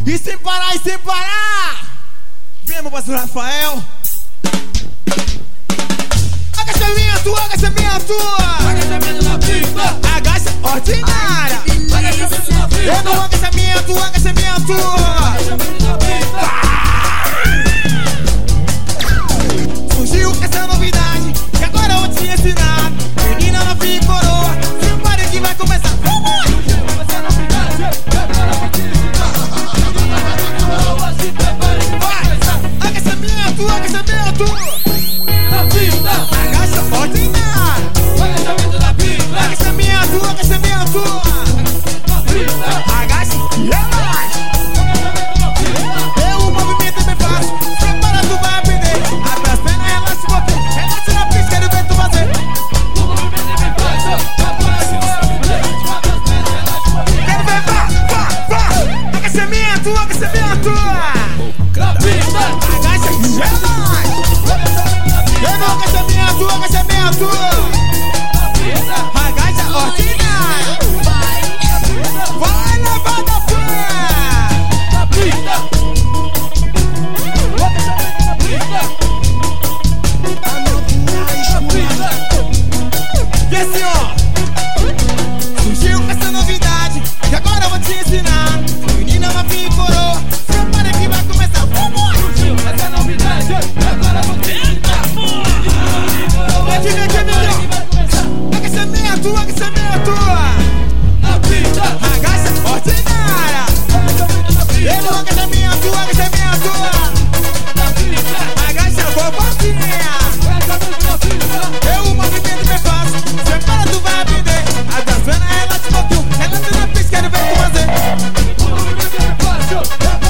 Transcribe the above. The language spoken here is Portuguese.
E sem parar, e sem parar. Vem, meu parceiro Rafael. Agachamento, agachamento. Agachamento na pista. Agacha ordinária. Agachamento na pista. Eu no agachamento, agachamento. Agachamento na pista. Surgiu essa novidade que agora eu vou te ensinar. Menina, novinha e coroa, se pare que vai começar. Surgiu essa novidade que agora eu vou te ensinar. Menina, novinha e coroa, se prepare que vai começar. Agachamento, agachamento. Na pista. Agacha ordinária. Agachamento na pista. Agachamento, agachamento. Na pista. Agacha e relaxa. Agachamento na pista. Eu, o movimento é bem fácil. Prepara, tu vai aprender. Abre as pernas, relaxa um pouquinho. Relaxa na pista, quero ver tu fazer. O movimento é bem fácil. Agora que vai aprender. Abre as pernas, relaxa um pouquinho. Quero ver, vá. Agachamento, agachamento. Na pista. Agacha e relaxa. Eu no agachamento, agachamento. Na pista. Agacha ordinária. Vai levar da pé. Na pista. Agachamento na pista. Na pista. E assim, ó, surgiu essa novidade que agora eu vou te ensinar. Menina, novinha e coroa, prepara que vai começar. Surgiu essa novidade, agora eu vou te ensinar. Pode ver que é melhor. Agachamento, agachamento. Na pista. Agacha ordinária. Agachamento na pista. Eu no agachamento, agachamento. Na pista. Agacha bobotinha. Agachamento na pista. Eu o movimento bem fácil. Prepara, tu vai aprender. Abre as pernas, relaxa um pouquinho. Relaxa na pista, quero ver tu fazer. O movimento é fácil.